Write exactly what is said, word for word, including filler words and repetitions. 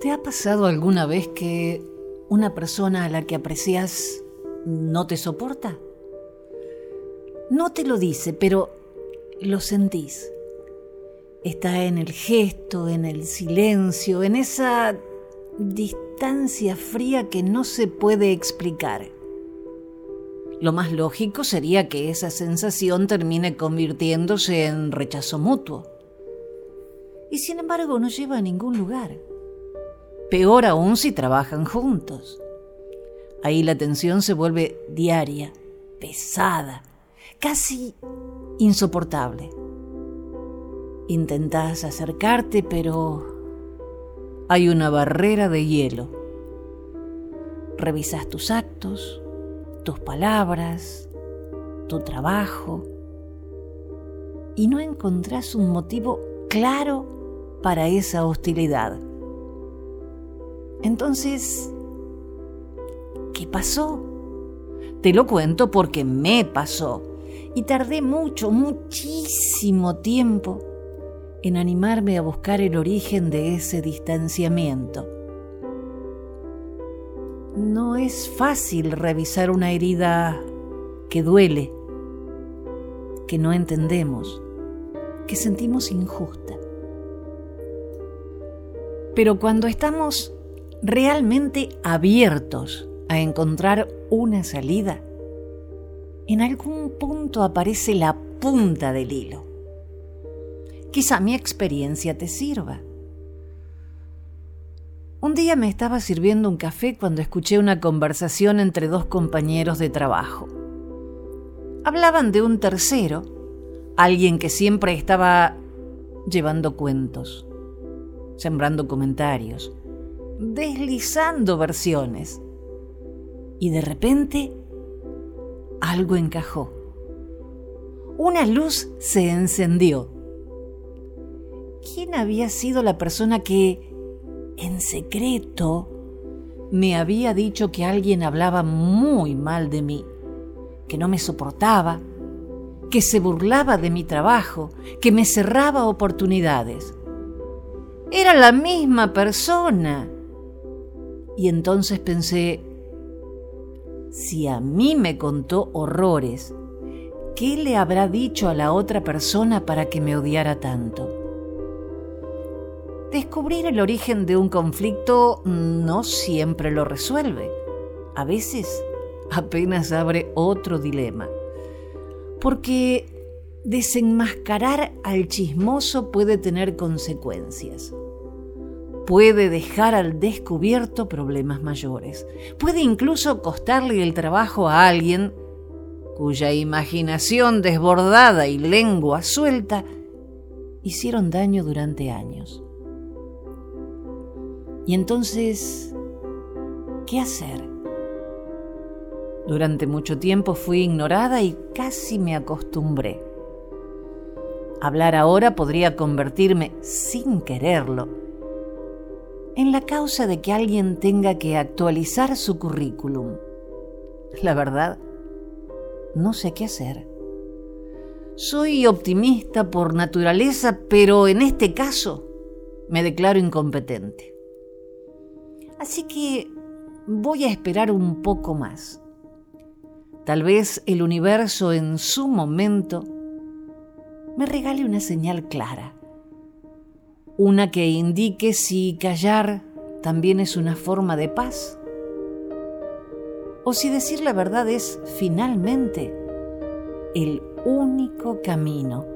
¿Te ha pasado alguna vez que una persona a la que aprecias no te soporta? No te lo dice, pero lo sentís. Está en el gesto, en el silencio, en esa distancia fría que no se puede explicar. Lo más lógico sería que esa sensación termine convirtiéndose en rechazo mutuo. Y sin embargo no lleva a ningún lugar. Peor aún si trabajan juntos. Ahí la tensión se vuelve diaria, pesada, casi insoportable. Intentás acercarte, pero hay una barrera de hielo. Revisás tus actos, tus palabras, tu trabajo, y no encontrás un motivo claro para esa hostilidad. Entonces, ¿qué pasó? Te lo cuento porque me pasó y tardé mucho, muchísimo tiempo en animarme a buscar el origen de ese distanciamiento. No es fácil revisar una herida que duele, que no entendemos, que sentimos injusta. Pero cuando estamos realmente abiertos a encontrar una salida, en algún punto aparece la punta del hilo. Quizá mi experiencia te sirva. Un día me estaba sirviendo un café cuando escuché una conversación entre dos compañeros de trabajo. Hablaban de un tercero, alguien que siempre estaba llevando cuentos, sembrando comentarios, deslizando versiones. Y de repente, algo encajó. Una luz se encendió. ¿Quién había sido la persona que, en secreto, me había dicho que alguien hablaba muy mal de mí, que no me soportaba, que se burlaba de mi trabajo, que me cerraba oportunidades? Era la misma persona. Y entonces pensé, si a mí me contó horrores, ¿qué le habrá dicho a la otra persona para que me odiara tanto? Descubrir el origen de un conflicto no siempre lo resuelve. A veces apenas abre otro dilema. Porque desenmascarar al chismoso puede tener consecuencias. Puede dejar al descubierto problemas mayores. Puede incluso costarle el trabajo a alguien cuya imaginación desbordada y lengua suelta hicieron daño durante años. Y entonces, ¿qué hacer? Durante mucho tiempo fui ignorada y casi me acostumbré. Hablar ahora podría convertirme, sin quererlo, en la causa de que alguien tenga que actualizar su currículum. La verdad, no sé qué hacer. Soy optimista por naturaleza, pero en este caso me declaro incompetente. Así que voy a esperar un poco más. Tal vez el universo en su momento me regale una señal clara. Una que indique si callar también es una forma de paz. O si decir la verdad es finalmente el único camino